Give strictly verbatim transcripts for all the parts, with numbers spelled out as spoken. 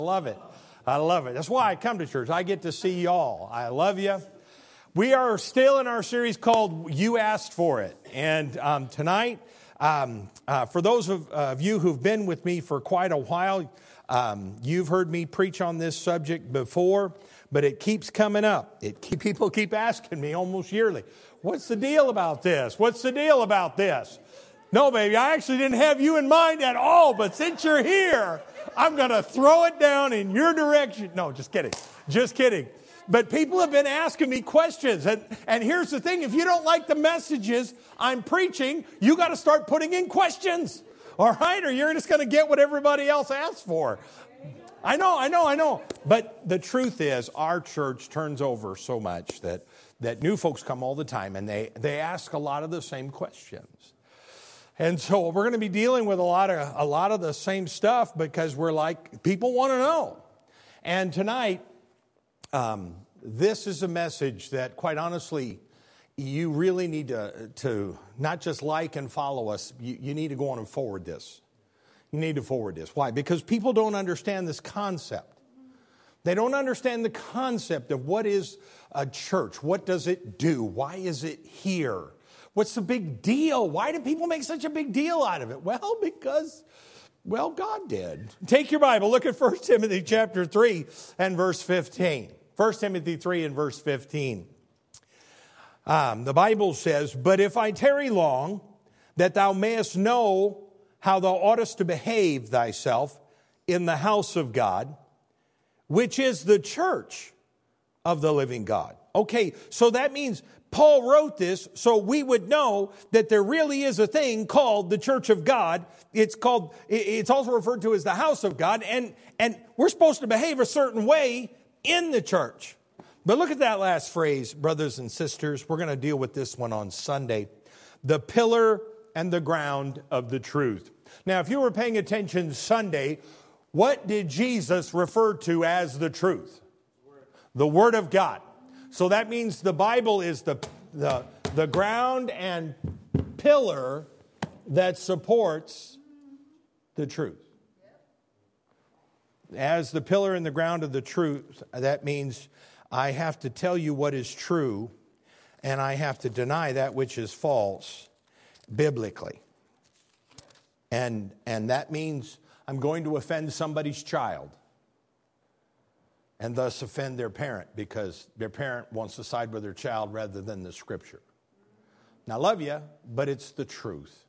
I love it. I love it. That's why I come to church. I get to see y'all. I love you. We are still in our series called You Asked For It. And um, tonight, um, uh, for those of, uh, of you who've been with me for quite a while, um, you've heard me preach on this subject before, but it keeps coming up. It keep, people keep asking me almost yearly, what's the deal about this? What's the deal about this? No, baby, I actually didn't have you in mind at all, but since you're here, I'm going to throw it down in your direction. No, just kidding. Just kidding. But people have been asking me questions. And, and here's the thing. If you don't like the messages I'm preaching, you got to start putting in questions. All right? Or you're just going to get what everybody else asks for. I know, I know, I know. But the truth is, our church turns over so much that, that new folks come all the time. And they, they ask a lot of the same questions. And so we're going to be dealing with a lot of a lot of the same stuff because we're like, people want to know. And tonight, um, this is a message that, quite honestly, you really need to, to not just like and follow us. You, you need to go on and forward this. You need to forward this. Why? Because people don't understand this concept. They don't understand the concept of what is a church. What does it do? Why is it here? What's the big deal? Why do people make such a big deal out of it? Well, because, well, God did. Take your Bible. Look at First Timothy chapter three and verse fifteen. First Timothy three and verse fifteen. Um, the Bible says, but if I tarry long, that thou mayest know how thou oughtest to behave thyself in the house of God, which is the church of the living God. Okay, so that means Paul wrote this so we would know that there really is a thing called the church of God. It's called, it's also referred to as the house of God. And, and we're supposed to behave a certain way in the church. But look at that last phrase, brothers and sisters. We're going to deal with this one on Sunday. The pillar and the ground of the truth. Now, if you were paying attention Sunday, what did Jesus refer to as the truth? The Word of God. So that means the Bible is the, the, the ground and pillar that supports the truth. As the pillar and the ground of the truth, that means I have to tell you what is true and I have to deny that which is false biblically. And, and that means I'm going to offend somebody's child. And thus offend their parent because their parent wants to side with their child rather than the Scripture. Now, I love you, but it's the truth.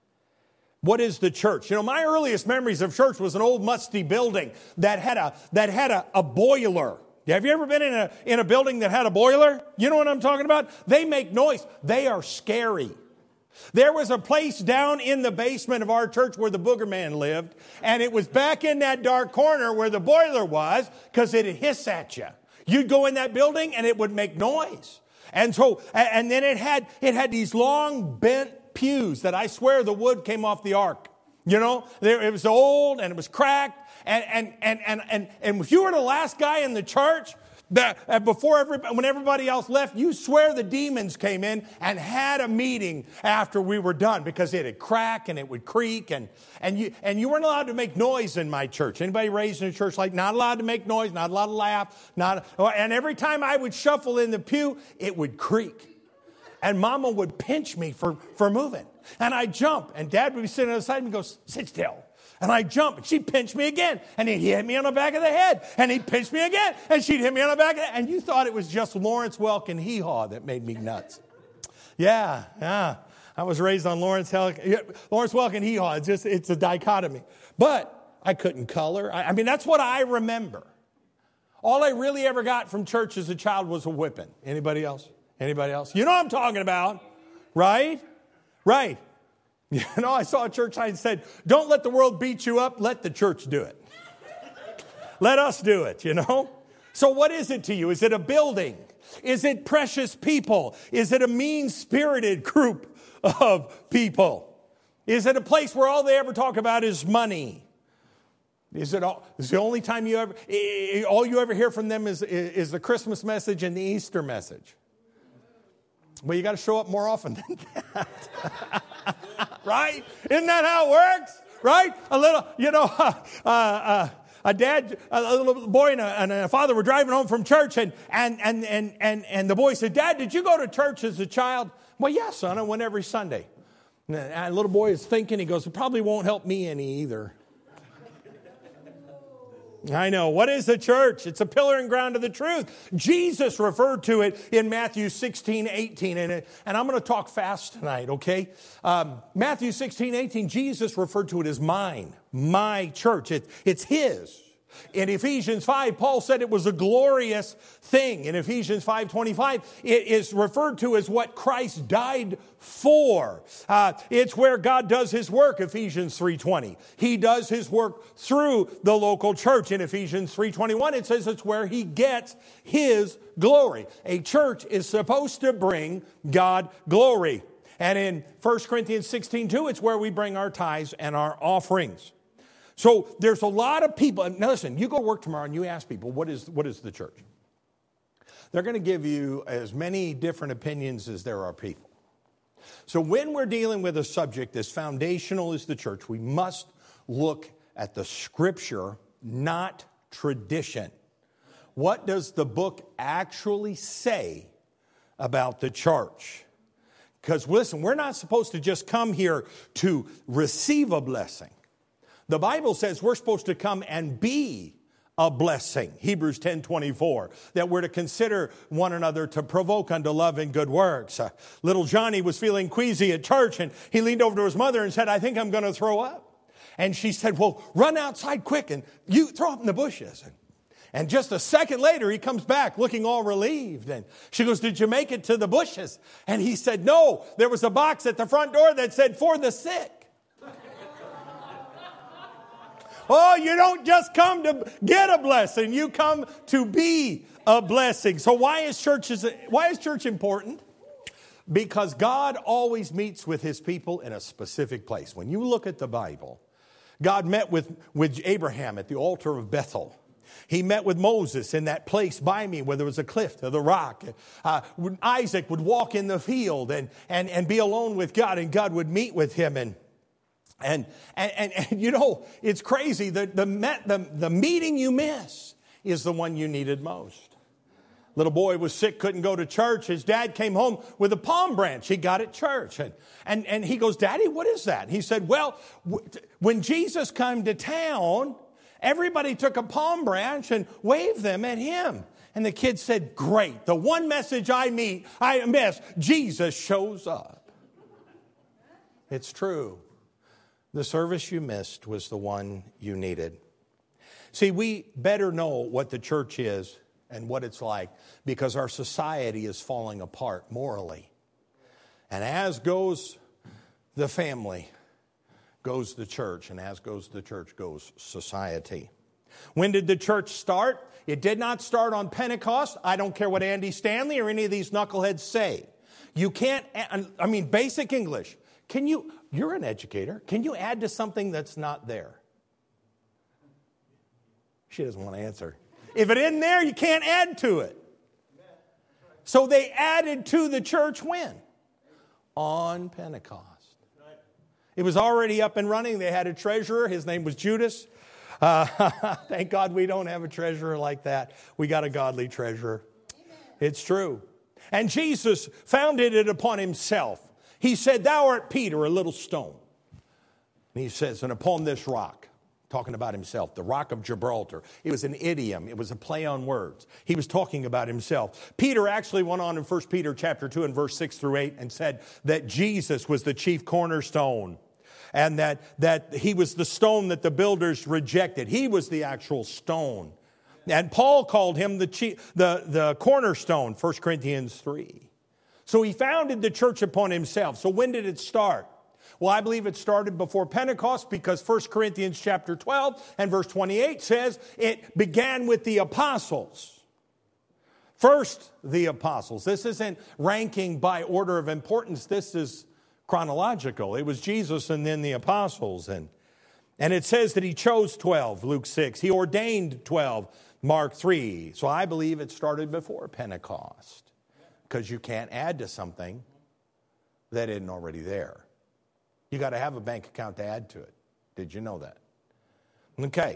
What is the church? You know, my earliest memories of church was an old musty building that had a that had a, a boiler. Have you ever been in a in a building that had a boiler? You know what I'm talking about? They make noise. They are scary. There was a place down in the basement of our church where the booger man lived, and it was back in that dark corner where the boiler was because it'd hiss at you. You'd go in that building and it would make noise. And so, and then it had it had these long bent pews that I swear the wood came off the ark. You know, it was old and it was cracked, and and and and and, and if you were the last guy in the church, that before every, when everybody else left, you swear the demons came in and had a meeting after we were done because it'd crack and it would creak and and you and you weren't allowed to make noise in my church. Anybody raised in a church like not allowed to make noise, not allowed to laugh, not and every time I would shuffle in the pew, it would creak, and Mama would pinch me for for moving, and I'd jump, and Dad would be sitting on the side and go, sit still. And I'd jump, and she'd pinch me again. And he'd hit me on the back of the head. And he'd pinch me again, and she'd hit me on the back of the head. And you thought it was just Lawrence Welk and Hee Haw that made me nuts. Yeah, yeah. I was raised on Lawrence, Hel- Lawrence Welk and Hee Haw. It's just, it's a dichotomy. But I couldn't color. I, I mean, that's what I remember. All I really ever got from church as a child was a whipping. Anybody else? Anybody else? You know what I'm talking about, right? Right. You know, I saw a church sign that said, don't let the world beat you up, let the church do it. Let us do it, you know. So what is it to you? Is it a building? Is it precious people? Is it a mean-spirited group of people? Is it a place where all they ever talk about is money? Is it all, is the only time you ever, all you ever hear from them is, is the Christmas message and the Easter message? Well, you got to show up more often than that. Right? Isn't that how it works? Right? A little, you know, uh, uh, a dad, a little boy and a, and a father were driving home from church, and, and, and, and, and, and the boy said, Dad, did you go to church as a child? Well, yeah, son, I went every Sunday. And the little boy is thinking, he goes, it probably won't help me any either. I know. What is the church? It's a pillar and ground of the truth. Jesus referred to it in Matthew sixteen, eighteen. And, it, and I'm going to talk fast tonight, okay? Um, Matthew sixteen, eighteen, Jesus referred to it as mine, my church. It, it's his. In Ephesians five, Paul said it was a glorious thing. In Ephesians five twenty-five, it is referred to as what Christ died for. Uh, it's where God does his work, Ephesians three twenty. He does his work through the local church. In Ephesians three twenty-one, it says it's where he gets his glory. A church is supposed to bring God glory. And in First Corinthians sixteen two, it's where we bring our tithes and our offerings. So there's a lot of people. Now listen, you go to work tomorrow and you ask people, what is, what is the church? They're going to give you as many different opinions as there are people. So when we're dealing with a subject as foundational as the church, we must look at the scripture, not tradition. What does the book actually say about the church? Because listen, we're not supposed to just come here to receive a blessing. The Bible says we're supposed to come and be a blessing. Hebrews ten twenty-four, that we're to consider one another to provoke unto love and good works. Uh, little Johnny was feeling queasy at church, and he leaned over to his mother and said, I think I'm going to throw up. And she said, well, run outside quick and you throw up in the bushes. And, and just a second later, he comes back looking all relieved. And she goes, did you make it to the bushes? And he said, no, there was a box at the front door that said, for the sick. Oh, you don't just come to get a blessing. You come to be a blessing. So why is church, why is church important? Because God always meets with his people in a specific place. When you look at the Bible, God met with, with Abraham at the altar of Bethel. He met with Moses in that place by me where there was a cliff to the rock. Uh, Isaac would walk in the field and, and, and be alone with God, and God would meet with him. And And, and, and, and you know, it's crazy. The, the, the, the meeting you miss is the one you needed most. Little boy was sick, couldn't go to church. His dad came home with a palm branch he got at church. And, and, and he goes, Daddy, what is that? And he said, well, w- when Jesus came to town, everybody took a palm branch and waved them at him. And the kid said, great. The one message I meet, I miss, Jesus shows up. It's true. The service you missed was the one you needed. See, we better know what the church is and what it's like because our society is falling apart morally. And as goes the family, goes the church. And as goes the church, goes society. When did the church start? It did not start on Pentecost. I don't care what Andy Stanley or any of these knuckleheads say. You can't, I mean, basic English. Can you, you're an educator, can you add to something that's not there? She doesn't want to answer. If it isn't there, you can't add to it. So they added to the church when? On Pentecost. It was already up and running. They had a treasurer. His name was Judas. Uh, thank God we don't have a treasurer like that. We got a godly treasurer. It's true. And Jesus founded it upon himself. He said, thou art Peter, a little stone. And he says, and upon this rock, talking about himself, the rock of Gibraltar. It was an idiom. It was a play on words. He was talking about himself. Peter actually went on in First Peter chapter two and verse six through eight and said that Jesus was the chief cornerstone. And that, that he was the stone that the builders rejected. He was the actual stone. And Paul called him the, chief, the, the cornerstone, First Corinthians three. So he founded the church upon himself. So when did it start? Well, I believe it started before Pentecost because First Corinthians chapter twelve and verse twenty-eight says it began with the apostles. First, the apostles. This isn't ranking by order of importance. This is chronological. It was Jesus and then the apostles. And, and it says that he chose twelve, Luke six. He ordained twelve, Mark three. So I believe it started before Pentecost. Because you can't add to something that isn't already there. You got to have a bank account to add to it. Did you know that? Okay.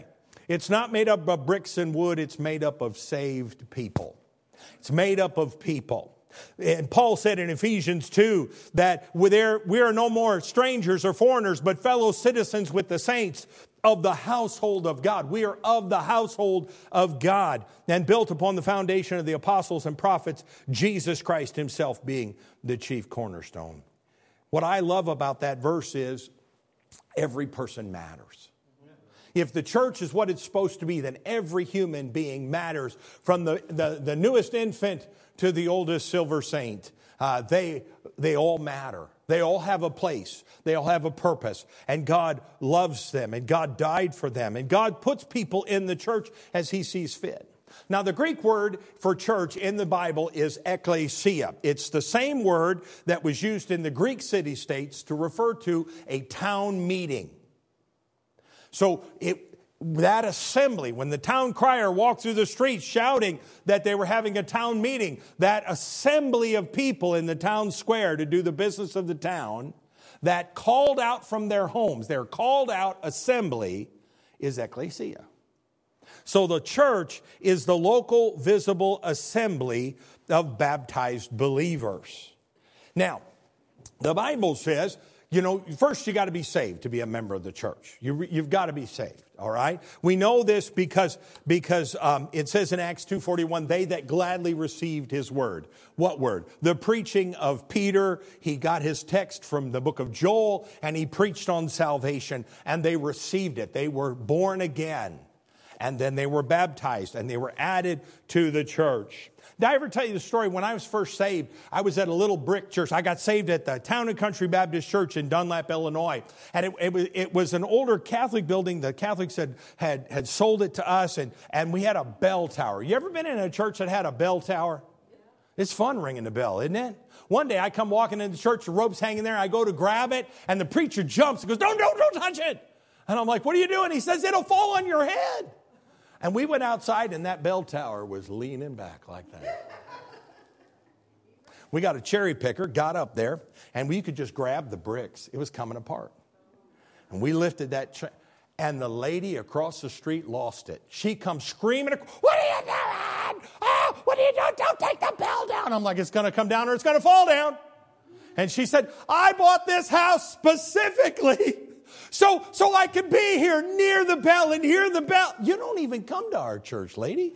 It's not made up of bricks and wood. It's made up of saved people. It's made up of people. And Paul said in Ephesians two that we are no more strangers or foreigners, but fellow citizens with the saints of the household of God. We are of the household of God and built upon the foundation of the apostles and prophets, Jesus Christ himself being the chief cornerstone. What I love about that verse is every person matters. If the church is what it's supposed to be, then every human being matters, from the, the, the newest infant to the oldest silver saint. Uh, they, they all matter. They all have a place. They all have a purpose. And God loves them. And God died for them. And God puts people in the church as he sees fit. Now, the Greek word for church in the Bible is ekklesia. It's the same word that was used in the Greek city-states to refer to a town meeting. So it, that assembly, when the town crier walked through the streets shouting that they were having a town meeting, that assembly of people in the town square to do the business of the town, that called out from their homes, their called out assembly, is ekklesia. So the church is the local visible assembly of baptized believers. Now, the Bible says, you know, first you got to be saved to be a member of the church. You, you've got to be saved, all right? We know this because, because um, it says in Acts two forty-one, they that gladly received his word. What word? The preaching of Peter. He got his text from the book of Joel, and he preached on salvation, and they received it. They were born again, and then they were baptized, and they were added to the church. Did I ever tell you the story? When I was first saved, I was at a little brick church. I got saved at the Town and Country Baptist Church in Dunlap, Illinois. And it, it, was, it was an older Catholic building. The Catholics had, had, had sold it to us, and, and we had a bell tower. You ever been in a church that had a bell tower? It's fun ringing the bell, isn't it? One day I come walking into the church, the rope's hanging there. I go to grab it, and the preacher jumps and goes, don't, don't, don't touch it. And I'm like, what are you doing? He says, it'll fall on your head. And we went outside, and that bell tower was leaning back like that. We got a cherry picker, got up there, and we could just grab the bricks. It was coming apart. And we lifted that, ch- and the lady across the street lost it. She comes screaming, what are you doing? Oh, what are you doing? Don't take the bell down. I'm like, it's going to come down or it's going to fall down. And she said, I bought this house specifically So, so I can be here near the bell and hear the bell. You don't even come to our church, lady.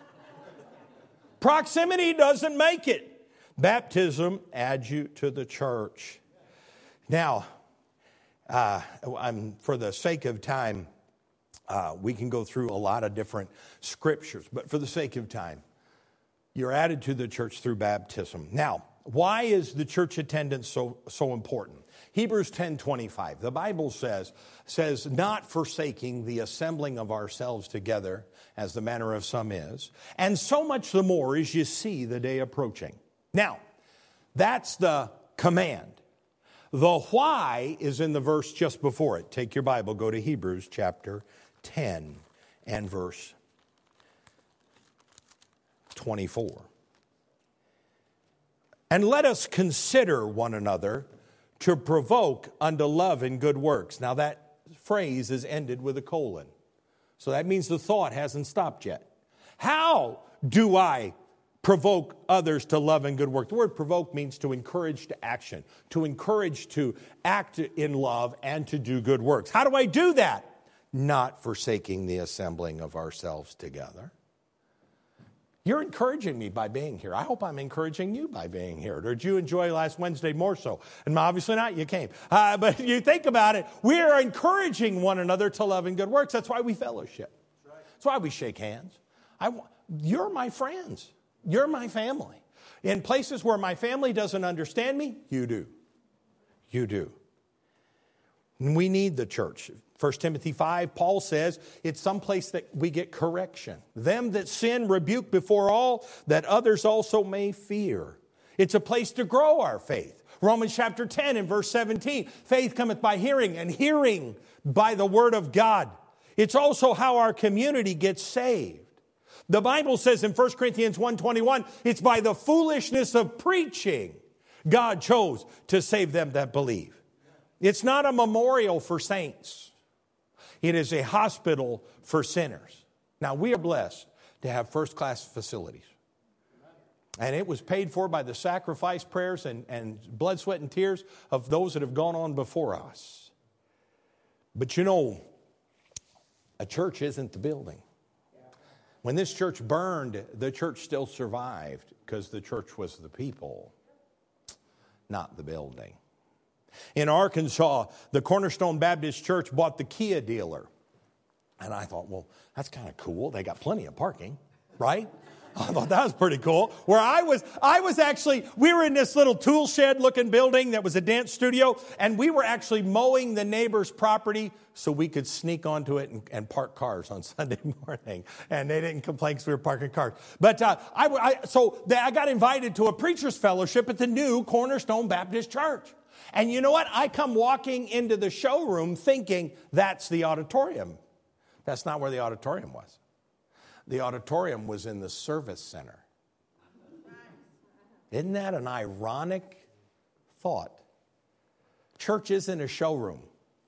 Proximity doesn't make it. Baptism adds you to the church. Now, uh, I'm, for the sake of time, uh, we can go through a lot of different scriptures. But for the sake of time, you're added to the church through baptism. Now, why is the church attendance so, so important? Hebrews ten twenty-five, the Bible says, says, not forsaking the assembling of ourselves together, as the manner of some is, and so much the more as you see the day approaching. Now, that's the command. The why is in the verse just before it. Take your Bible, go to Hebrews chapter ten and verse twenty-four. And let us consider one another to provoke unto love and good works. Now that phrase is ended with a colon. So that means the thought hasn't stopped yet. How do I provoke others to love and good work? The word provoke means to encourage to action, to encourage to act in love and to do good works. How do I do that? Not forsaking the assembling of ourselves together. You're encouraging me by being here. I hope I'm encouraging you by being here. Or did you enjoy last Wednesday more so? And obviously not, you came. Uh, but you think about it, we are encouraging one another to love and good works. That's why we fellowship. That's why we shake hands. I, you're my friends. You're my family. In places where my family doesn't understand me, you do. You do. And we need the church. First Timothy five, Paul says, it's someplace that we get correction. Them that sin rebuke before all, that others also may fear. It's a place to grow our faith. Romans chapter ten and verse seventeen, faith cometh by hearing, and hearing by the word of God. It's also how our community gets saved. The Bible says in First Corinthians one twenty-one, it's by the foolishness of preaching God chose to save them that believe. It's not a memorial for saints. It is a hospital for sinners. Now, we are blessed to have first-class facilities. And it was paid for by the sacrifice, prayers, and, and blood, sweat, and tears of those that have gone on before us. But you know, a church isn't the building. When this church burned, the church still survived because the church was the people, not the building. In Arkansas, the Cornerstone Baptist Church bought the Kia dealer. And I thought, well, that's kind of cool. They got plenty of parking, right? I thought that was pretty cool. Where I was, I was actually, we were in this little tool shed looking building that was a dance studio, and we were actually mowing the neighbor's property so we could sneak onto it and, and park cars on Sunday morning. And they didn't complain because we were parking cars. But uh, I, I, so they, I got invited to a preacher's fellowship at the new Cornerstone Baptist Church. And you know what? I come walking into the showroom thinking that's the auditorium. That's not where the auditorium was. The auditorium was in the service center. Isn't that an ironic thought? Church isn't a showroom.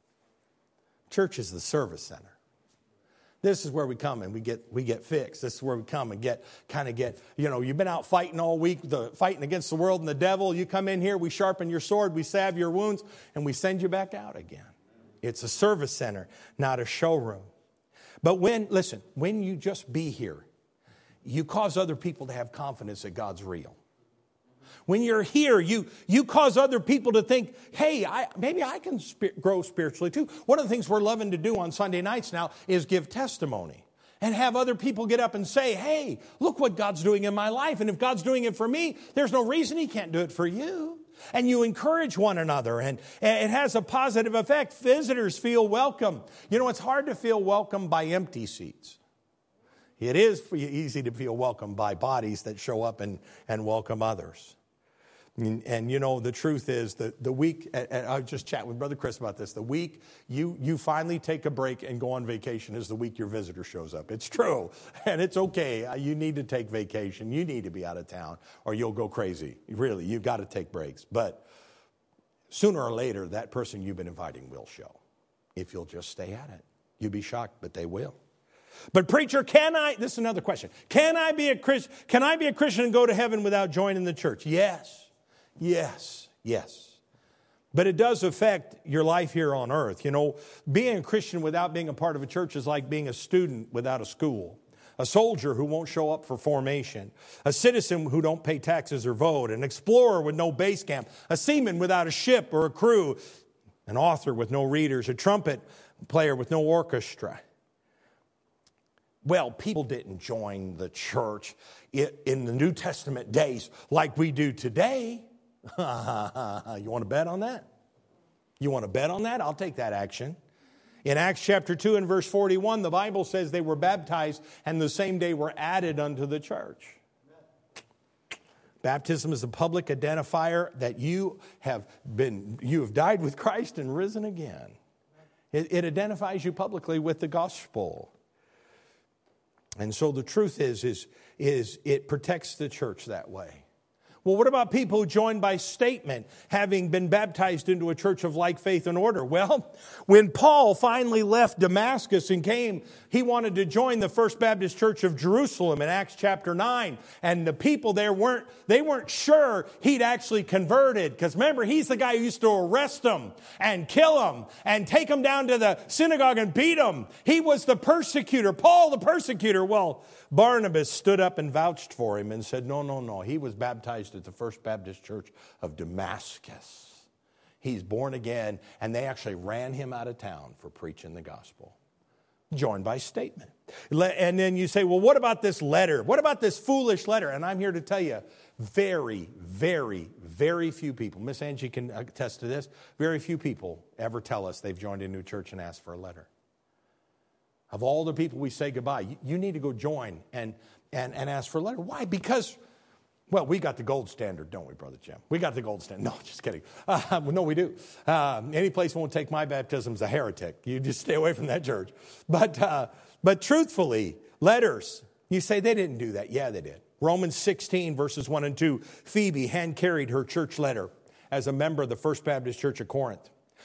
Church is the service center. This is where we come and we get we get fixed. This is where we come and get kind of get, you know, you've been out fighting all week, the fighting against the world and the devil. You come in here, we sharpen your sword, we salve your wounds, and we send you back out again. It's a service center, not a showroom. But when, listen, when you just be here, you cause other people to have confidence that God's real. When you're here, you, you cause other people to think, hey, I, maybe I can sp- grow spiritually too. One of the things we're loving to do on Sunday nights now is give testimony and have other people get up and say, hey, look what God's doing in my life. And if God's doing it for me, there's no reason He can't do it for you. And you encourage one another, and it has a positive effect. Visitors feel welcome. You know, it's hard to feel welcome by empty seats. It is easy to feel welcome by bodies that show up and, and welcome others. And, and, you know, the truth is that the week, and I was just chatting with Brother Chris about this, the week you, you finally take a break and go on vacation is the week your visitor shows up. It's true. And it's okay. You need to take vacation. You need to be out of town or you'll go crazy. Really, you've got to take breaks. But sooner or later, that person you've been inviting will show if you'll just stay at it. You'll be shocked, but they will. But preacher, can I, this is another question. Can I be a Christian, can I be a Christian and go to heaven without joining the church? Yes. Yes, yes. But it does affect your life here on earth. You know, being a Christian without being a part of a church is like being a student without a school, a soldier who won't show up for formation, a citizen who don't pay taxes or vote, an explorer with no base camp, a seaman without a ship or a crew, an author with no readers, a trumpet player with no orchestra. Well, people didn't join the church in the New Testament days like we do today. You want to bet on that? You want to bet on that? I'll take that action. In Acts chapter two and verse forty-one, the Bible says they were baptized and the same day were added unto the church. Baptism is a public identifier that you have been, you have died with Christ and risen again. It, it identifies you publicly with the gospel. And so the truth is, is, is it protects the church that way. Well, what about people who join by statement, having been baptized into a church of like faith and order? Well, when Paul finally left Damascus and came, he wanted to join the First Baptist Church of Jerusalem in Acts chapter nine. And the people there weren't, they weren't sure he'd actually converted. Because remember, he's the guy who used to arrest them and kill them and take them down to the synagogue and beat them. He was the persecutor, Paul the persecutor. Well, Barnabas stood up and vouched for him and said, no, no, no. He was baptized at the First Baptist Church of Damascus. He's born again, and they actually ran him out of town for preaching the gospel. Joined by statement. And then you say, well, what about this letter? What about this foolish letter? And I'm here to tell you, very, very, very few people, Miss Angie can attest to this, very few people ever tell us they've joined a new church and asked for a letter. Of all the people we say goodbye, you, you need to go join and, and, and ask for a letter. Why? Because, well, we got the gold standard, don't we, Brother Jim? We got the gold standard. No, just kidding. Uh, no, we do. Uh, any place won't take my baptism is a heretic. You just stay away from that church. But, uh, but truthfully, letters, you say they didn't do that. Yeah, they did. Romans sixteen, verses one and two, Phoebe hand-carried her church letter as a member of the First Baptist Church of Corinth.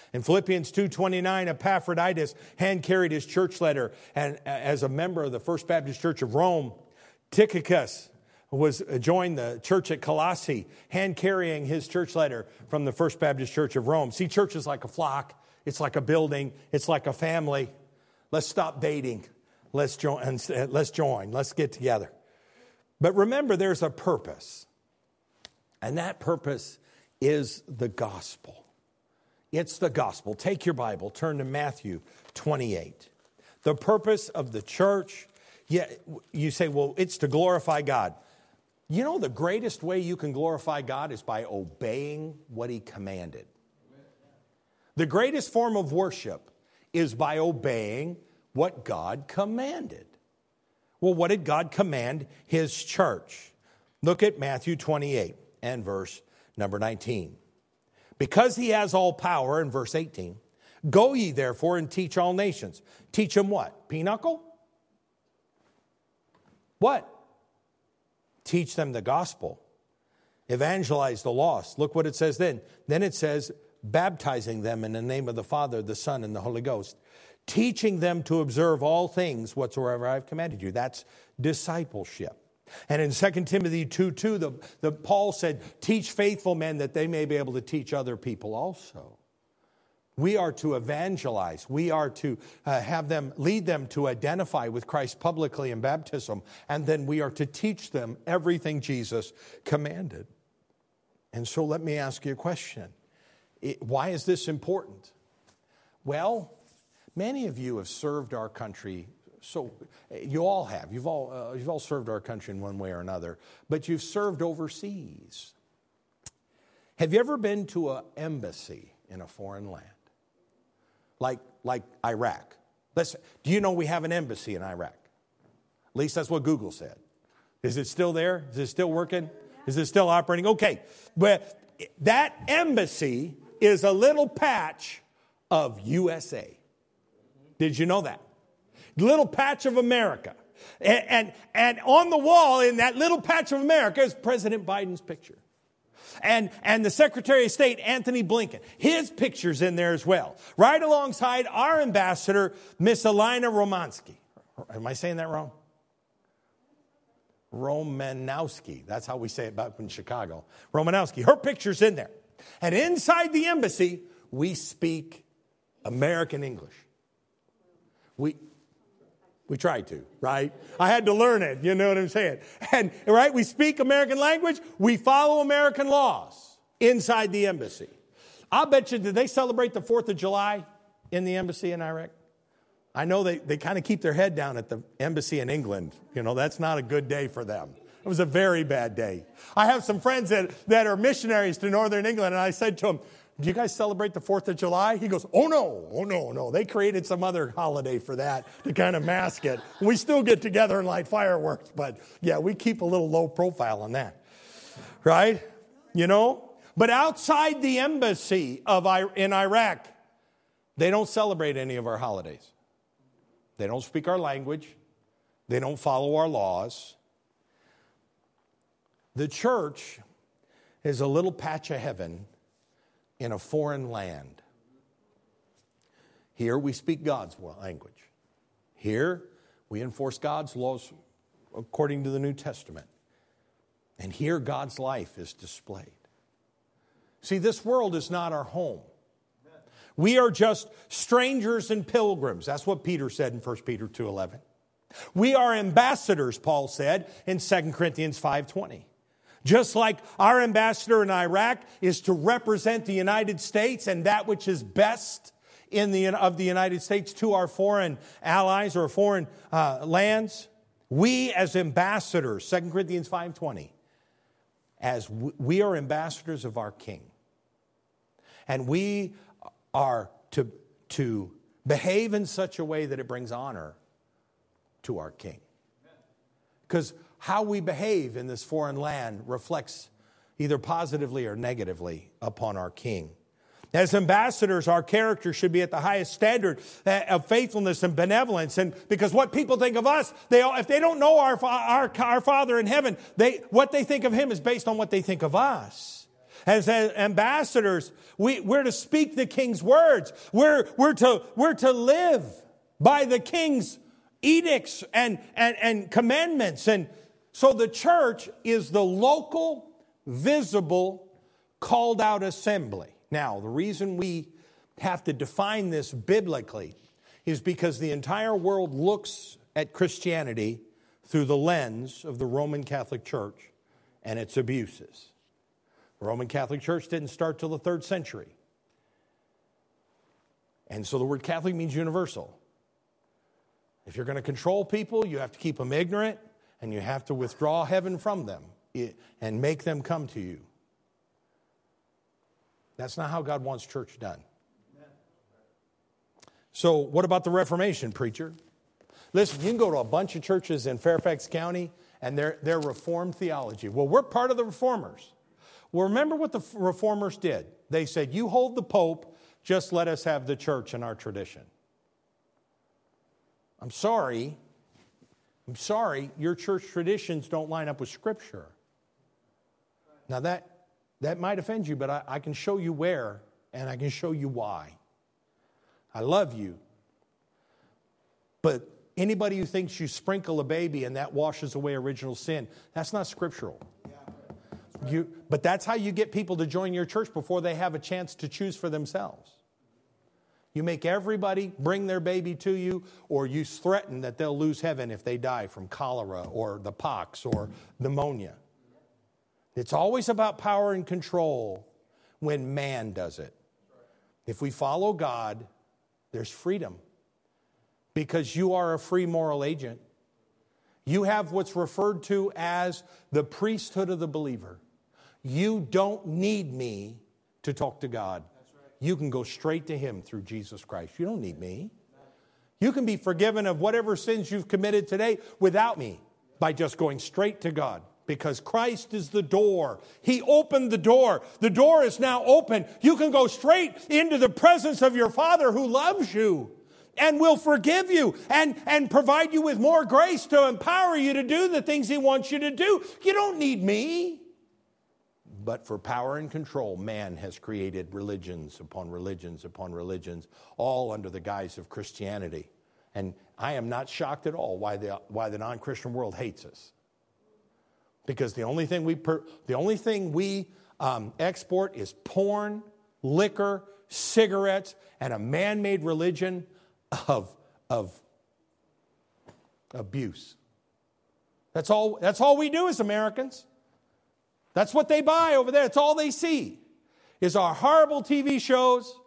In Philippians two twenty-nine, Epaphroditus hand-carried his church letter, and as a member of the First Baptist Church of Rome, Tychicus was joined the church at Colossae, hand-carrying his church letter from the First Baptist Church of Rome. See, church is like a flock. It's like a building. It's like a family. Let's stop dating. Let's join. Let's join. Let's get together. But remember, there's a purpose. And that purpose is the gospel. It's the gospel. Take your Bible. Turn to Matthew twenty-eight. The purpose of the church. Yeah, you say, well, it's to glorify God. You know, the greatest way you can glorify God is by obeying what He commanded. The greatest form of worship is by obeying what God commanded. Well, what did God command His church? Look at Matthew twenty-eight and verse number nineteen. Because He has all power, in verse eighteen, go ye therefore and teach all nations. Teach them what? Pinochle? What? Teach them the gospel. Evangelize the lost. Look what it says then. Then it says, baptizing them in the name of the Father, the Son, and the Holy Ghost. Teaching them to observe all things whatsoever I have commanded you. That's discipleship. And in Second Timothy two two, the, the, Paul said, teach faithful men that they may be able to teach other people also. We are to evangelize. We are to uh, have them, lead them to identify with Christ publicly in baptism. And then we are to teach them everything Jesus commanded. And so let me ask you a question. It, why is this important? Well, many of you have served our country. So you all have. You've all, uh, you've all served our country in one way or another. But you've served overseas. Have you ever been to an embassy in a foreign land? Like, like Iraq. Listen, do you know we have an embassy in Iraq? At least that's what Google said. Is it still there? Is it still working? Is it still operating? Okay. But that embassy is a little patch of U S A. Did you know that? Little patch of America. And, and, and on the wall in that little patch of America is President Biden's picture. And, and the Secretary of State, Anthony Blinken, his picture's in there as well. Right alongside our ambassador, Miss Elena Romanski. Am I saying that wrong? Romanowski. That's how we say it back in Chicago. Romanowski. Her picture's in there. And inside the embassy, we speak American English. We... We tried to, right? I had to learn it, you know what I'm saying? And, right, we speak American language. We follow American laws inside the embassy. I'll bet you, did they celebrate the fourth of July in the embassy in Iraq? I know they, they kind of keep their head down at the embassy in England. You know, that's not a good day for them. It was a very bad day. I have some friends that, that are missionaries to Northern England, and I said to them, do you guys celebrate the fourth of July? He goes, oh, no, oh, no, no. They created some other holiday for that to kind of mask it. We still get together and light fireworks, but yeah, we keep a little low profile on that, right? You know? But outside the embassy of in Iraq, they don't celebrate any of our holidays. They don't speak our language. They don't follow our laws. The church is a little patch of heaven in a foreign land. Here we speak God's language. Here we enforce God's laws according to the New Testament. And here God's life is displayed. See, this world is not our home. We are just strangers and pilgrims. That's what Peter said in First Peter two eleven. We are ambassadors, Paul said in Second Corinthians five twenty. Just like our ambassador in Iraq is to represent the United States and that which is best in the, of the United States to our foreign allies or foreign uh, lands, we as ambassadors, Second Corinthians five twenty, as w- we are ambassadors of our King. And we are to, to behave in such a way that it brings honor to our King. Because how we behave in this foreign land reflects either positively or negatively upon our King. As ambassadors, our character should be at the highest standard of faithfulness and benevolence. And because what people think of us, they if they don't know our, our, our Father in heaven, they, what they think of Him is based on what they think of us. As ambassadors, we, we're to speak the king's words. We're, we're, to, we're to live by the king's edicts and, and, and commandments. And so the church is the local, visible, called out assembly. Now, the reason we have to define this biblically is because the entire world looks at Christianity through the lens of the Roman Catholic Church and its abuses. The Roman Catholic Church didn't start till the third century. And so the word Catholic means universal. If you're going to control people, you have to keep them ignorant, and you have to withdraw heaven from them and make them come to you. That's not how God wants church done. So what about the Reformation, preacher? Listen, you can go to a bunch of churches in Fairfax County, and they're, they're Reformed theology. Well, we're part of the Reformers. Well, remember what the Reformers did. They said, you hold the Pope, just let us have the church and our tradition. I'm sorry. I'm sorry, your church traditions don't line up with Scripture. Now that, that might offend you, but I, I can show you where, and I can show you why. I love you. But anybody who thinks you sprinkle a baby and that washes away original sin, that's not scriptural. You, but that's how you get people to join your church before they have a chance to choose for themselves. You make everybody bring their baby to you, or you threaten that they'll lose heaven if they die from cholera or the pox or pneumonia. It's always about power and control when man does it. If we follow God, there's freedom. Because you are a free moral agent. You have what's referred to as the priesthood of the believer. You don't need me to talk to God. You can go straight to Him through Jesus Christ. You don't need me. You can be forgiven of whatever sins you've committed today without me by just going straight to God. Because Christ is the door. He opened the door. The door is now open. You can go straight into the presence of your Father who loves you and will forgive you and, and provide you with more grace to empower you to do the things He wants you to do. You don't need me. But for power and control, man has created religions upon religions upon religions, all under the guise of Christianity. And I am not shocked at all why the, why the non-Christian world hates us. Because the only thing we, per, the only thing we um, export is porn, liquor, cigarettes, and a man-made religion of, of abuse. That's all, that's all we do as Americans. That's what they buy over there. It's all they see is our horrible T V shows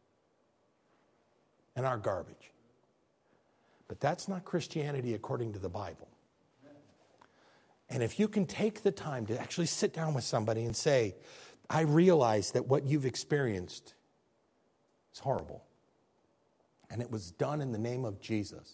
and our garbage. But that's not Christianity according to the Bible. And if you can take the time to actually sit down with somebody and say, I realize that what you've experienced is horrible. And it was done in the name of Jesus.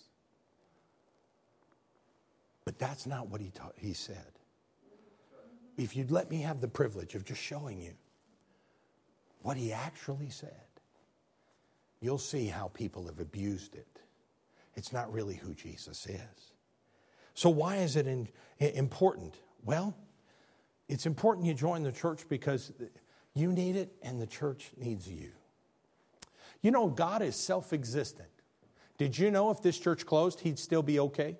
But that's not what he, ta- he said. If you'd let me have the privilege of just showing you what he actually said, you'll see how people have abused it. It's not really who Jesus is. So why is it in, important? Well, it's important you join the church because you need it and the church needs you. You know, God is self-existent. Did you know if this church closed, He'd still be okay?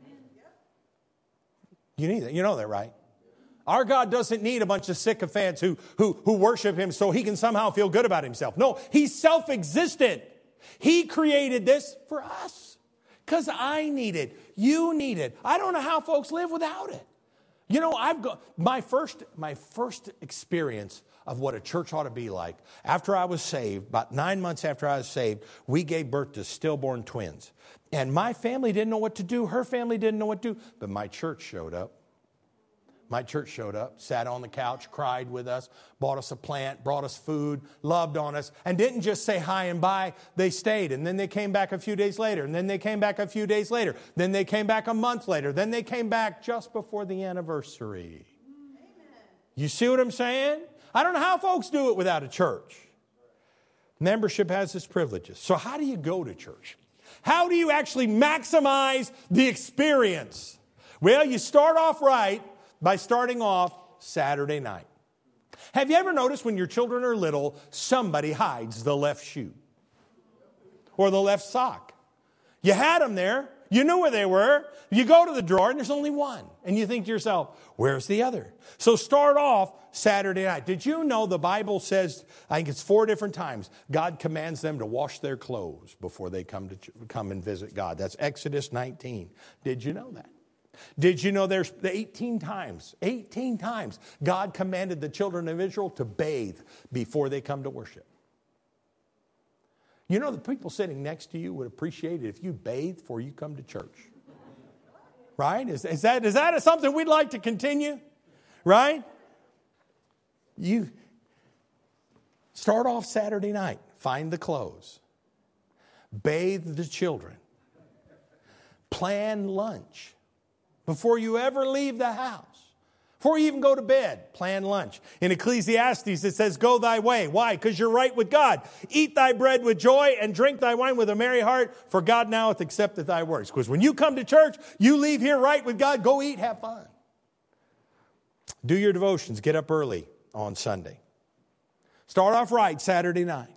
You need that. You know that, right? Our God doesn't need a bunch of sycophants who, who, who worship Him so He can somehow feel good about Himself. No, He's self-existent. He created this for us because I need it. You need it. I don't know how folks live without it. You know, I've got my first, my first experience of what a church ought to be like. After I was saved, about nine months after I was saved, we gave birth to stillborn twins. And my family didn't know what to do. Her family didn't know what to do. But my church showed up. My church showed up, sat on the couch, cried with us, bought us a plant, brought us food, loved on us, and didn't just say hi and bye. They stayed, and then they came back a few days later, and then they came back a few days later. Then they came back a month later. Then they came back just before the anniversary. Amen. You see what I'm saying? I don't know how folks do it without a church. Membership has its privileges. So how do you go to church? How do you actually maximize the experience? Well, you start off right by starting off Saturday night. Have you ever noticed when your children are little, somebody hides the left shoe or the left sock? You had them there. You knew where they were. You go to the drawer and there's only one. And you think to yourself, where's the other? So start off Saturday night. Did you know the Bible says, I think it's four different times, God commands them to wash their clothes before they come to come and visit God. That's Exodus nineteen. Did you know that? Did you know there's eighteen times, eighteen times God commanded the children of Israel to bathe before they come to worship? You know, the people sitting next to you would appreciate it if you bathed before you come to church. Right? Is, is that is that something we'd like to continue? Right? You start off Saturday night. Find the clothes. Bathe the children. Plan lunch. Before you ever leave the house. Before you even go to bed, plan lunch. In Ecclesiastes, it says, go thy way. Why? Because you're right with God. Eat thy bread with joy and drink thy wine with a merry heart, for God now hath accepted thy works. Because when you come to church, you leave here right with God. Go eat, have fun. Do your devotions. Get up early on Sunday. Start off right Saturday night.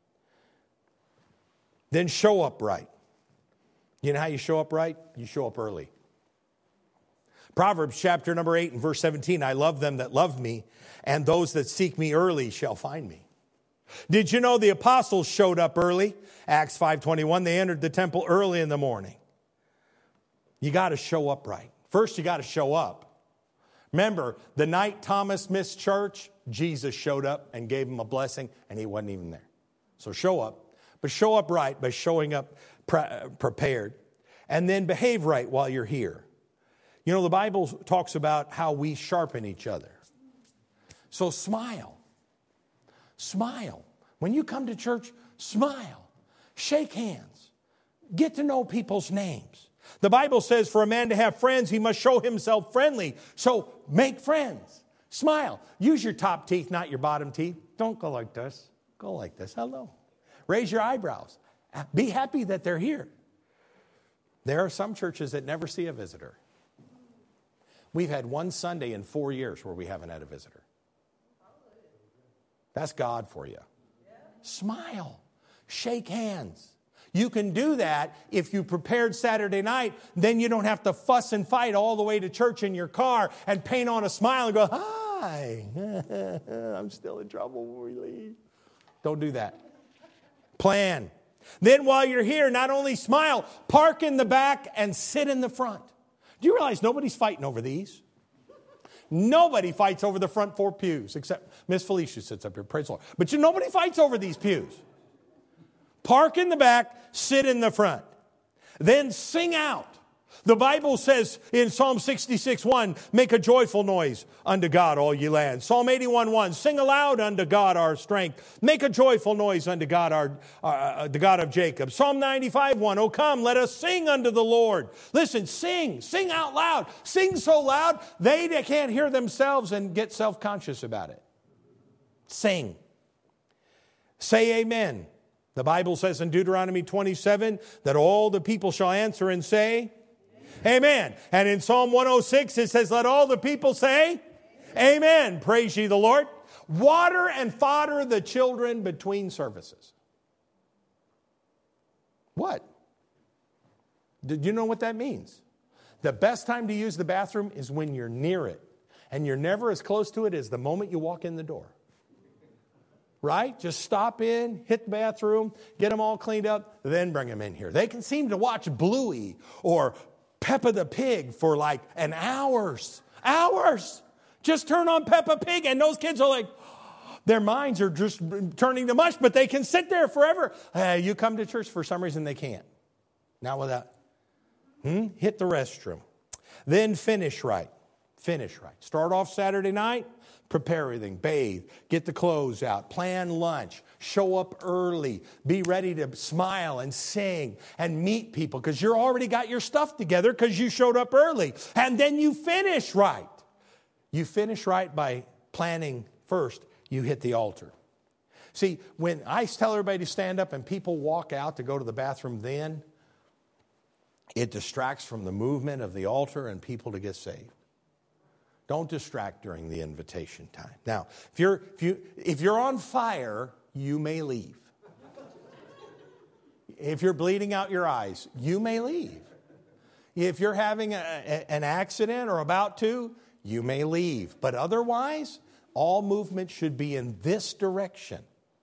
Then show up right. You know how you show up right? You show up early. Proverbs chapter number eight and verse seventeen, I love them that love me, and those that seek me early shall find me. Did you know the apostles showed up early? Acts five twenty-one, they entered the temple early in the morning. You got to show up right. First, you got to show up. Remember, the night Thomas missed church, Jesus showed up and gave him a blessing, and he wasn't even there. So show up, but show up right by showing up pre- prepared. And then behave right while you're here. You know, the Bible talks about how we sharpen each other. So smile. Smile. When you come to church, smile. Shake hands. Get to know people's names. The Bible says for a man to have friends, he must show himself friendly. So make friends. Smile. Use your top teeth, not your bottom teeth. Don't go like this. Go like this. Hello. Raise your eyebrows. Be happy that they're here. There are some churches that never see a visitor. We've had one Sunday in four years where we haven't had a visitor. That's God for you. Smile. Shake hands. You can do that if you prepared Saturday night. Then you don't have to fuss and fight all the way to church in your car and paint on a smile and go, hi, I'm still in trouble when we leave. Don't do that. Plan. Then while you're here, not only smile, park in the back and sit in the front. Do you realize nobody's fighting over these? Nobody fights over the front four pews, except Miss Felicia sits up here, praise the Lord. But you, nobody fights over these pews. Park in the back, sit in the front. Then sing out. The Bible says in Psalm sixty-six one, make a joyful noise unto God, all ye lands. Psalm eighty-one one, sing aloud unto God our strength. Make a joyful noise unto God, our, uh, the God of Jacob. Psalm ninety-five one, oh come, let us sing unto the Lord. Listen, sing, sing out loud. Sing so loud, they can't hear themselves and get self-conscious about it. Sing. Say amen. The Bible says in Deuteronomy twenty-seven that all the people shall answer and say, amen. And in Psalm one oh six, it says, let all the people say, amen. Amen. Praise ye the Lord. Water and fodder the children between services. What? Did you know what that means? The best time to use the bathroom is when you're near it. And you're never as close to it as the moment you walk in the door. Right? Just stop in, hit the bathroom, get them all cleaned up, then bring them in here. They can seem to watch Bluey or Peppa the Pig for like an hours. Hours. Just turn on Peppa Pig and those kids are like, their minds are just turning to mush, but they can sit there forever. Uh, you come to church, for some reason they can't. Not without. Hmm? Hit the restroom. Then finish right. Finish right. Start off Saturday night. Prepare everything, bathe, get the clothes out, plan lunch, show up early, be ready to smile and sing and meet people because you're already got your stuff together because you showed up early. And then you finish right. You finish right by planning first. You hit the altar. See, when I tell everybody to stand up and people walk out to go to the bathroom then, it distracts from the movement of the altar and people to get saved. Don't distract during the invitation time. Now, if you're, if you, if you're on fire, you may leave. If you're bleeding out your eyes, you may leave. If you're having a, a, an accident or about to, you may leave. But otherwise, all movement should be in this direction.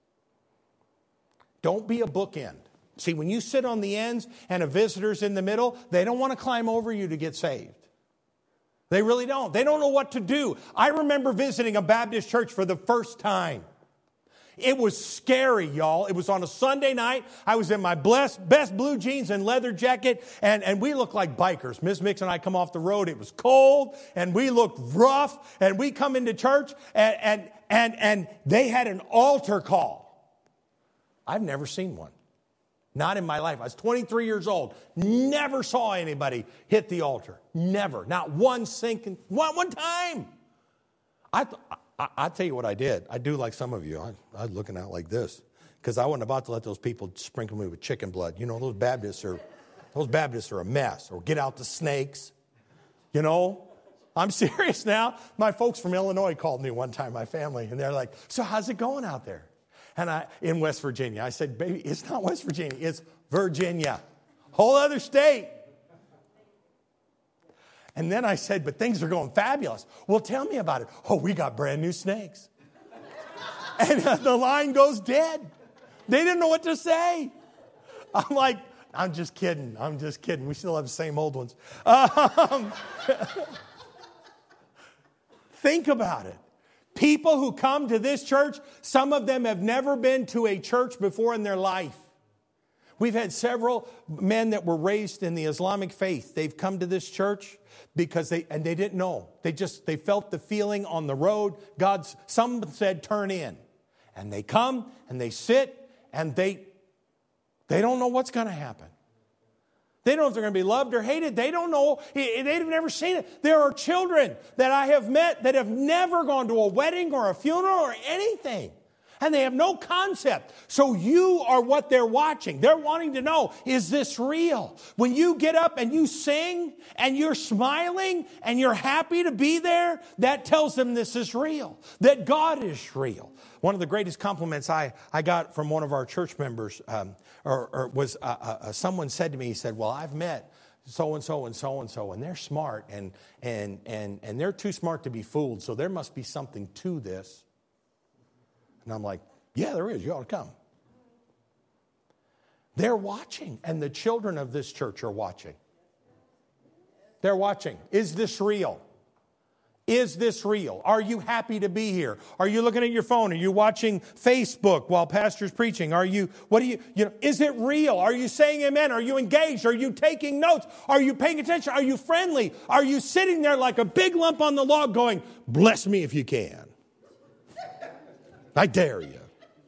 Don't be a bookend. See, when you sit on the ends and a visitor's in the middle, they don't want to climb over you to get saved. They really don't. They don't know what to do. I remember visiting a Baptist church for the first time. It was scary, y'all. It was on a Sunday night. I was in my blessed, best blue jeans and leather jacket, and, and we looked like bikers. Miss Mix and I come off the road. It was cold, and we looked rough, and we come into church, and, and, and, and they had an altar call. I've never seen one. Not in my life. I was twenty-three years old. Never saw anybody hit the altar. Never. Not one sinking, one, one time. I th- I, I'll tell you what I did. I do like some of you. I, I was looking out like this because I wasn't about to let those people sprinkle me with chicken blood. You know, those Baptists are, those Baptists are a mess. Or get out the snakes. You know, I'm serious now. My folks from Illinois called me one time, my family, and they're like, so how's it going out there? And I, in West Virginia, I said, baby, it's not West Virginia, it's Virginia. Whole other state. And then I said, but things are going fabulous. Well, tell me about it. Oh, we got brand new snakes. And the line goes dead. They didn't know what to say. I'm like, I'm just kidding. I'm just kidding. We still have the same old ones. Um, think about it. People who come to this church, some of them have never been to a church before in their life. We've had several men that were raised in the Islamic faith. They've come to this church because they, and they didn't know. They just, they felt the feeling on the road. God's, some said, turn in. And they come and they sit and they, they don't know what's going to happen. They don't know if they're going to be loved or hated. They don't know. They've never seen it. There are children that I have met that have never gone to a wedding or a funeral or anything. And they have no concept. So you are what they're watching. They're wanting to know, is this real? When you get up and you sing and you're smiling and you're happy to be there, that tells them this is real, that God is real. One of the greatest compliments I, I got from one of our church members um, or, or was uh, uh, someone said to me, he said, well, I've met so-and-so and so-and-so, and they're smart, and, and, and, and they're too smart to be fooled, so there must be something to this. And I'm like, yeah, there is. You ought to come. They're watching, and the children of this church are watching. They're watching. Is this real? Is this real? Are you happy to be here? Are you looking at your phone? Are you watching Facebook while pastor's preaching? Are you, what do you, you know, is it real? Are you saying amen? Are you engaged? Are you taking notes? Are you paying attention? Are you friendly? Are you sitting there like a big lump on the log going, bless me if you can? I dare you.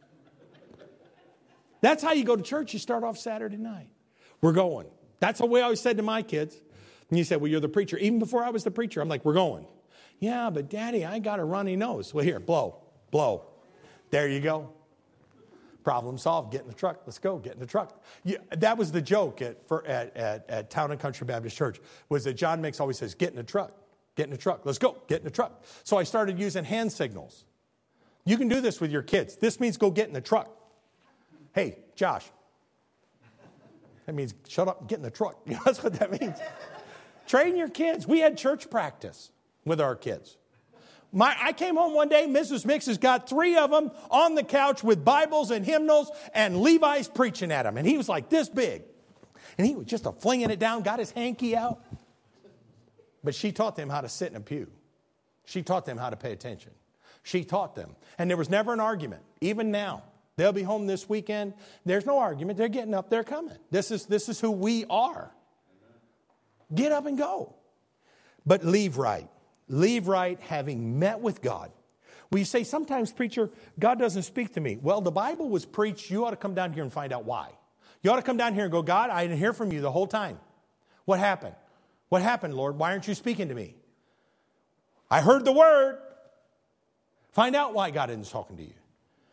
That's how you go to church. You start off Saturday night. We're going. That's the way I always said to my kids. And you said, well, you're the preacher. Even before I was the preacher, I'm like, we're going. Yeah, but Daddy, I got a runny nose. Well, here, blow, blow. There you go. Problem solved. Get in the truck. Let's go. Get in the truck. Yeah, that was the joke at, for, at, at, at Town and Country Baptist Church, was that John Mix always says, get in the truck. Get in the truck. Let's go. Get in the truck. So I started using hand signals. You can do this with your kids. This means go get in the truck. Hey, Josh. That means shut up and get in the truck. You know, that's what that means. Train your kids. We had church practice with our kids. My, I came home one day, Missus Mix has got three of them on the couch with Bibles and hymnals, and Levi's preaching at them. And he was like this big. And he was just a flinging it down, got his hanky out. But she taught them how to sit in a pew. She taught them how to pay attention. She taught them. And there was never an argument. Even now, they'll be home this weekend. There's no argument. They're getting up. They're coming. This is, this is who we are. Get up and go. But leave right. Leave right having met with God. We say, sometimes, preacher, God doesn't speak to me. Well, the Bible was preached. You ought to come down here and find out why. You ought to come down here and go, God, I didn't hear from you the whole time. What happened? What happened, Lord? Why aren't you speaking to me? I heard the word. Find out why God isn't talking to you.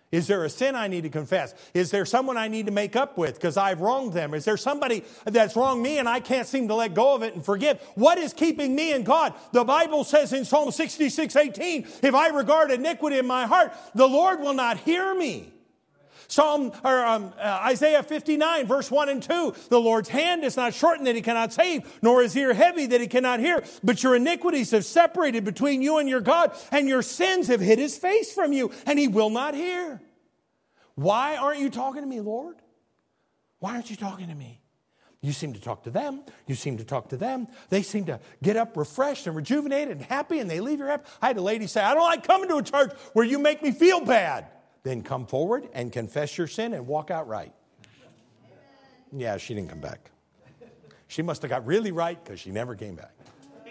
Is there a sin I need to confess? Is there someone I need to make up with because I've wronged them? Is there somebody that's wronged me and I can't seem to let go of it and forgive? What is keeping me and God? The Bible says in Psalm sixty-six eighteen, if I regard iniquity in my heart, the Lord will not hear me. Psalm or um, uh, Isaiah fifty-nine, verse one and two. The Lord's hand is not shortened that he cannot save, nor his ear heavy that he cannot hear. But your iniquities have separated between you and your God, and your sins have hid his face from you, and he will not hear. Why aren't you talking to me, Lord? Why aren't you talking to me? You seem to talk to them. You seem to talk to them. They seem to get up refreshed and rejuvenated and happy, and they leave your happy. I had a lady say, I don't like coming to a church where you make me feel bad. Then come forward and confess your sin and walk out right. Yeah, she didn't come back. She must have got really right because she never came back.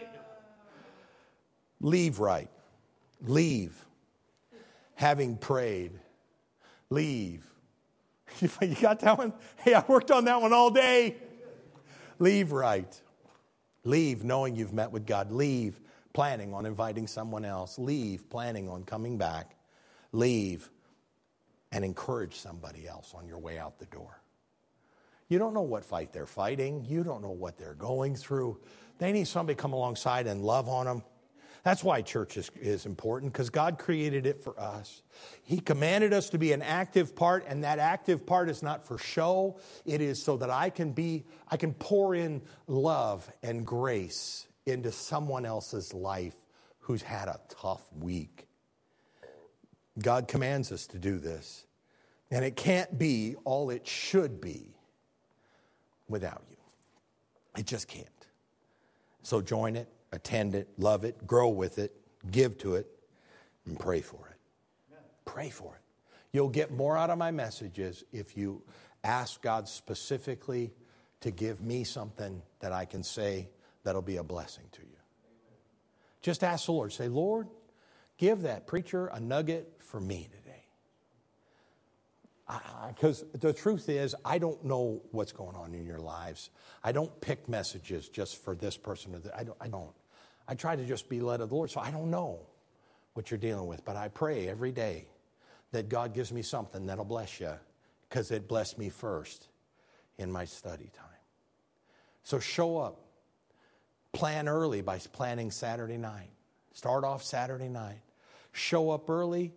Leave right. Leave. Having prayed. Leave. You got that one? Hey, I worked on that one all day. Leave right. Leave knowing you've met with God. Leave planning on inviting someone else. Leave planning on coming back. Leave and encourage somebody else on your way out the door. You don't know what fight they're fighting. You don't know what they're going through. They need somebody to come alongside and love on them. That's why church is, is important, because God created it for us. He commanded us to be an active part, and that active part is not for show. It is so that I can be, I can pour in love and grace into someone else's life who's had a tough week. God commands us to do this, and it can't be all it should be without you. It just can't. So join it, attend it, love it, grow with it, give to it, and pray for it. Amen. Pray for it. You'll get more out of my messages if you ask God specifically to give me something that I can say that'll be a blessing to you. Just ask the Lord. Say, Lord, give that preacher a nugget for me today. Because the truth is, I don't know what's going on in your lives. I don't pick messages just for this person or that. I don't, I don't. I try to just be led of the Lord, so I don't know what you're dealing with. But I pray every day that God gives me something that'll bless you, because it blessed me first in my study time. So show up. Plan early by planning Saturday night. Start off Saturday night. Show up early.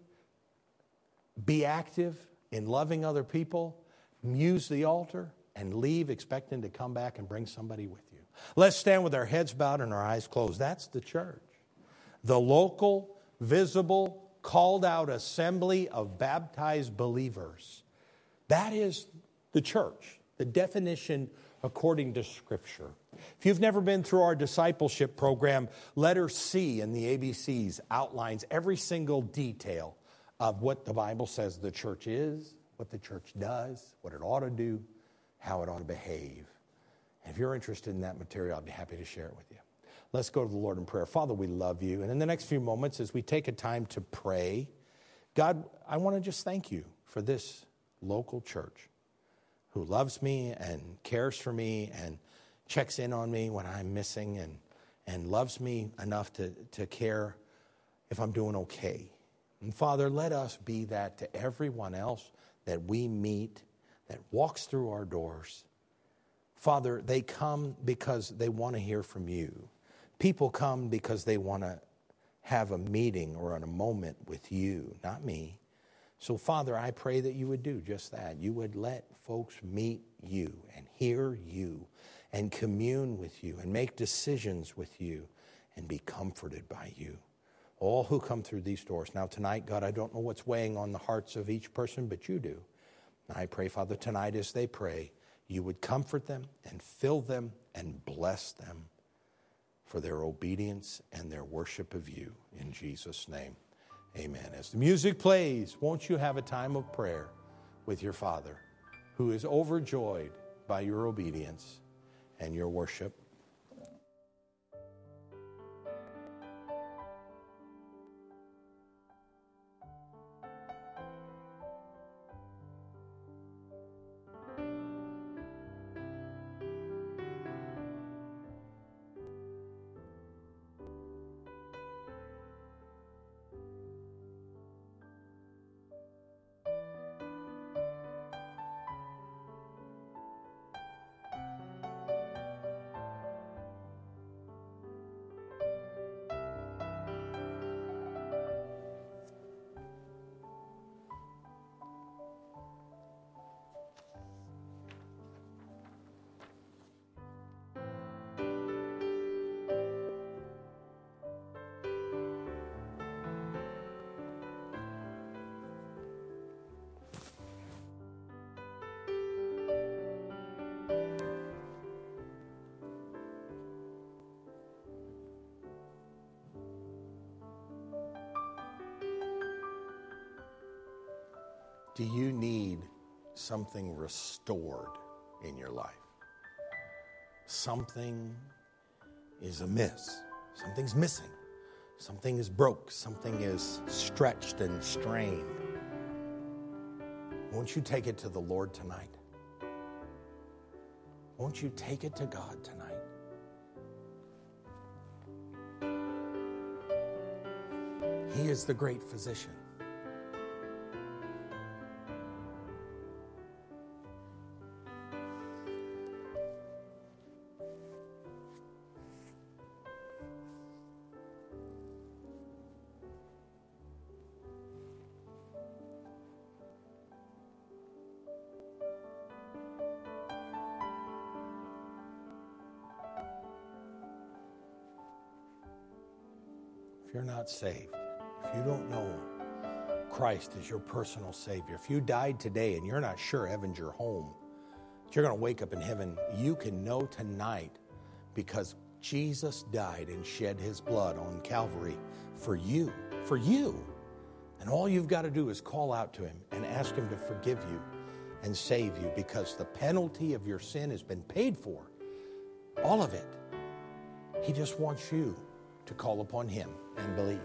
Be active in loving other people. Use the altar and leave expecting to come back and bring somebody with you. Let's stand with our heads bowed and our eyes closed. That's the church. The local, visible, called out assembly of baptized believers. That is the church. The definition according to Scripture. If you've never been through our discipleship program, letter C in the A B Cs outlines every single detail of what the Bible says the church is, what the church does, what it ought to do, how it ought to behave. And if you're interested in that material, I'd be happy to share it with you. Let's go to the Lord in prayer. Father, we love you. And in the next few moments, as we take a time to pray, God, I want to just thank you for this local church who loves me and cares for me and checks in on me when I'm missing and, and loves me enough to, to care if I'm doing okay. And Father, let us be that to everyone else that we meet, that walks through our doors. Father, they come because they want to hear from you. People come because they want to have a meeting or a moment with you, not me. So, Father, I pray that you would do just that. You would let folks meet you and hear you and commune with you and make decisions with you and be comforted by you. All who come through these doors. Now, tonight, God, I don't know what's weighing on the hearts of each person, but you do. I pray, Father, tonight as they pray, you would comfort them and fill them and bless them for their obedience and their worship of you. In Jesus' name, amen. As the music plays, won't you have a time of prayer with your Father, who is overjoyed by your obedience and your worship. Do you need something restored in your life? Something is amiss. Something's missing. Something is broke. Something is stretched and strained. Won't you take it to the Lord tonight? Won't you take it to God tonight? He is the great physician. If you're not saved, if you don't know Christ as your personal Savior, if you died today and you're not sure heaven's your home, that you're going to wake up in heaven, you can know tonight because Jesus died and shed his blood on Calvary for you, for you. And all you've got to do is call out to him and ask him to forgive you and save you because the penalty of your sin has been paid for, all of it. He just wants you to call upon him and believe.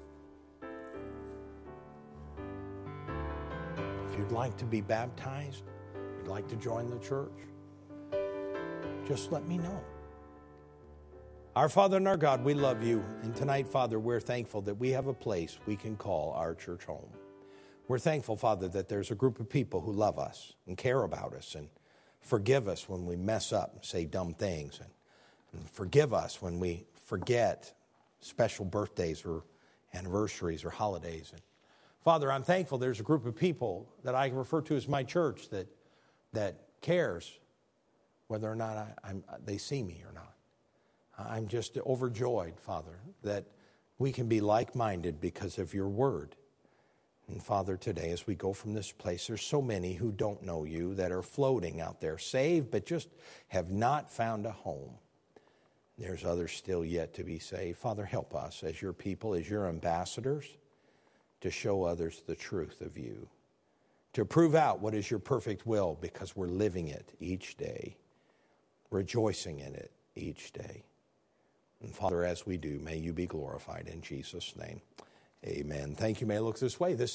If you'd like to be baptized, you'd like to join the church, just let me know. Our Father and our God, we love you. And tonight, Father, we're thankful that we have a place we can call our church home. We're thankful, Father, that there's a group of people who love us and care about us and forgive us when we mess up and say dumb things and, and forgive us when we forget special birthdays or anniversaries or holidays. And Father, I'm thankful there's a group of people that I refer to as my church that that cares whether or not I, I'm, they see me or not. I'm just overjoyed, Father, that we can be like-minded because of your word. And Father, today as we go from this place, there's so many who don't know you that are floating out there, saved, but just have not found a home. There's others still yet to be saved. Father, help us as your people, as your ambassadors, to show others the truth of you, to prove out what is your perfect will because we're living it each day, rejoicing in it each day. And Father, as we do, may you be glorified in Jesus' name. Amen. Thank you. May I look this way. This